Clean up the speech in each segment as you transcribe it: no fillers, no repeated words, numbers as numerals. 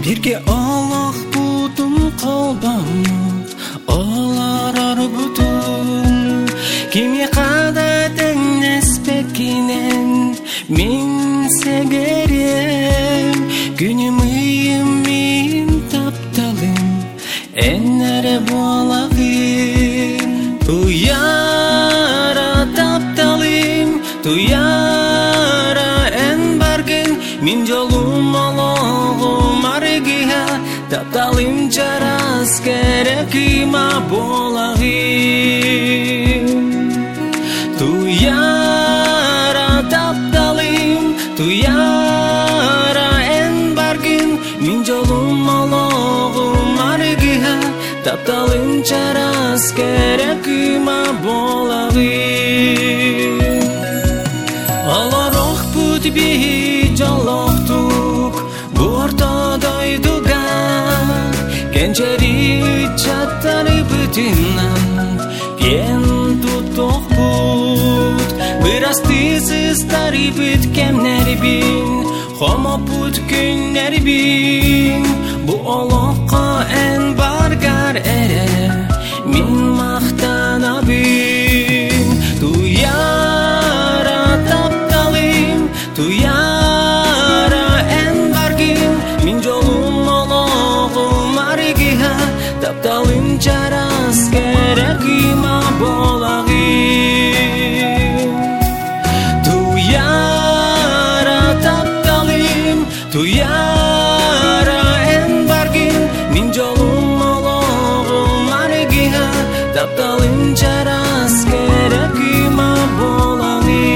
Бирге Аллах бутун калбамыз, олар бутун. Кимге када теңеспекинен мен сегерем. Күнүм ыйым тапталым, энере буалагым. Туяра тапталым, туяра эн баргын. Мен жолум алогум арыгыга, тапталым жарас керек има болагым. Туяра тапталым, туяра эн баргын. Мен жолум алогум арыгыга, тапталым жарас керек има болагым. Аларох пут би жолоктук, бу ортодо үйдүгө. Кенчери чаттары бүтүнөн, кен туток пут. Бираз тысыз тари бүт кемнери бин, хомо пут күннери бин. Бу олокко эн баргар эре, мен мактанабын. Туяра тапталым, туяра эн баргын. Мен жолум ологум арыгыга, тапталым жарас керек има болагым. Туяра тапталым, туяра эн баргын. Мен жолум ологум арыгыга, тапталым жарас керек има болагым.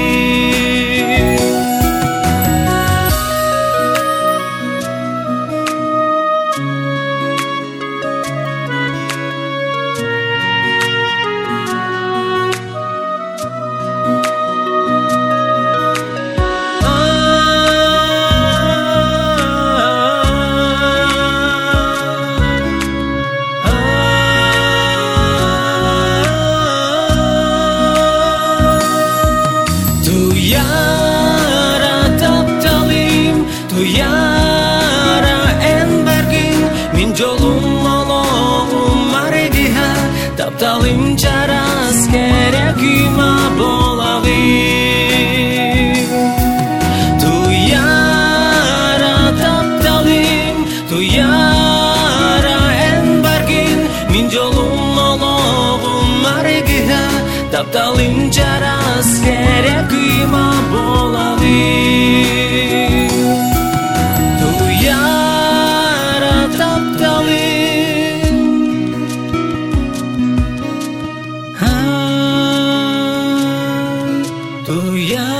Туяра тапталым, туяра эн баргын. Мен жолум алогум арыгыга, тапталым жарас керек има болагым. Туяра тапталым, туяра эн баргын. Мен жолум алогум арыгыга, тапталым жарас керек има болагым. Туяра тапталым, туяра